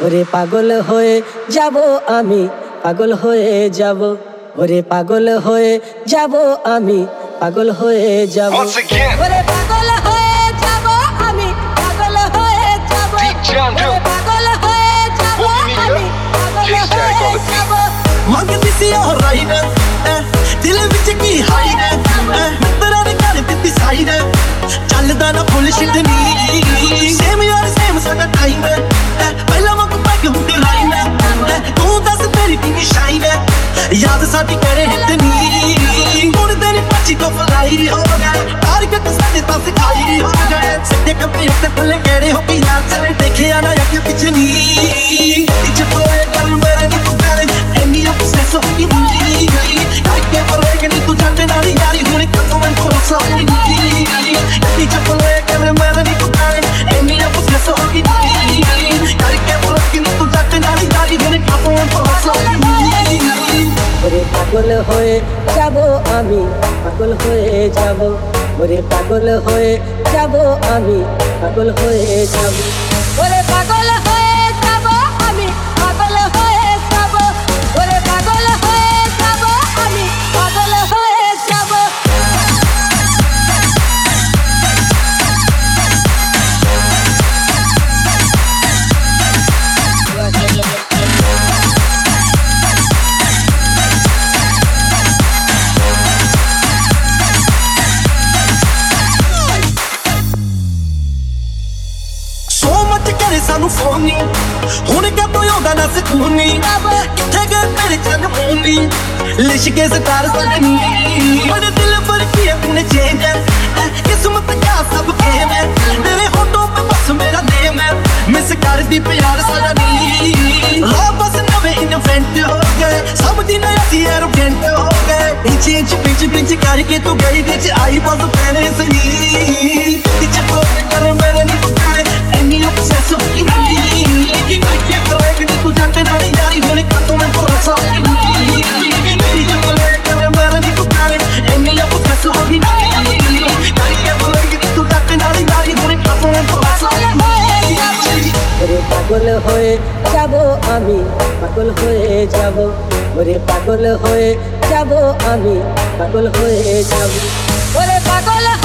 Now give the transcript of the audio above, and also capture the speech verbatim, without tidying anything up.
ওরে পাগল হয়ে যাব আমি, পাগল হয়ে যাব, ওরে পাগল হয়ে যাব আমি, পাগল হয়ে যাব, ওরে পাগল হয়ে যাব আমি, পাগল হয়ে যাব, ওরে পাগল হয়ে যাব আমি, পাগল হয়ে যাব। ਮੰਗਦੀ ਸੀ ਉਹ ਰਾਈ ਨੇ ਦਿਲ ਵਿੱਚ ਕੀ ਹਾਈ ਨੇ ਮਿੱਤਰਾਂ ਨੇ ਕਰ ਦਿੱਤੀ ਸਾਈ ਨੇ ਚੱਲਦਾ ਨਾ ਬੁਲਸ਼ਿਟ ਨੀ ਸੇਮ ਯਾਰ ਸੇਮ ਸਾਡਾ ਟਾਈਮ ਹੈ ਪਹਿਲਾਂ ਵਾਂਗ ਪੈਗ ਹੁੰਦੇ ਰਾਈ ਨੇ ਤੂੰ ਦੱਸ ਤੇਰੀ ਕੀ ਸ਼ਾਈ ਨੇ ਯਾਦ ਸਾਡੀ ਕਰੇ ਹਿੱਟ ਨੀ ਮੁੜਦੇ ਨੀ ਪੱਚੀ ਤੋਂ ਫਲਾਈ ਹੋ ਗਏ ਟਾਰਗੇਟ ਸਾਡੇ ਤਾਂ ਸਿਖਾਈ ਹੋ ਗਏ ਸਿੱਧੇ ਕੱਪੜੇ ਉੱਤੇ ਥੱਲੇ ਕਿਹੜੇ ਹੋ ਗਏ ਯਾਰ ਚਲੇ ਦੇਖਿਆ ਨਾ ਅੱਗੇ ਪਿੱਛੇ ਨੀ ਇੱਥੇ ਤੋਏ ਕਰ ਮੇਰੇ ਨੀ ਤੂੰ ਕਰੇ ਐਨੀ obsesso di lui anche vorrei che tu tante nari nari une canto nel corso di lui e ti vorrei che me mera di toccare e mi obsesso di lui anche vorrei che tu tante nari nari une canto nel corso di lui ওরে পাগল হয়ে যাব আমি, পাগল হয়ে যাব, ওরে পাগল হয়ে যাব আমি, পাগল হয়ে যাব, ওরে পাগল হয়ে যাব আমি, পাগল হয়ে যাব, ওরে পাগল হয়ে যাব আমি, পাগল হয়ে যাব। ਸੋ ਮੱਚ ਕਰੇ ਸਾਨੂੰ ਫੋਨੀ ਹੁਣ ਕਦੋਂ ਆਉਂਦਾ ਨਾ ਸਕੂਨੀ ਕਿੱਥੇ ਗਏ ਤੇਰੇ ਚੰਨ ਮੂਨੀ ਲਿਸ਼ ਕੇ ਸਤਾਰ ਸਜਨੀ ਮੇਰੇ ਦਿਲ ਪਰ ਕੀ ਤੂਨੇ ਚੇਂਜ ਕਿਸਮਤ ਕਾ ਸਭ ਖੇਮ ਹੈ ਤੇਰੇ ਹੋਠੋਂ पे बस मेरा नेम है मिस करदी प्यार सारा नी लो बस नवे इन्वेंट हो गए सब दिन ऐसी एरोगेंट हो गए इंच इंच पिंच पिंच करके तू गई विच आई बस तेरे सनी तिच को कर मेरे नी पुकारे एनी obsesso di lui che vorrei che tu tante nari nari une canto nel corso di lui tic ko कर मेरे नी पुकारे एनी obsesso di lui che vorrei che tu tante nari nari une canto nel corso di lui ওরে পাগল হয়ে যাব আমি, পাগল হয়ে যাব, ওরে পাগল হয়ে যাব আমি, পাগল হয়ে যাব, ওরে পাগল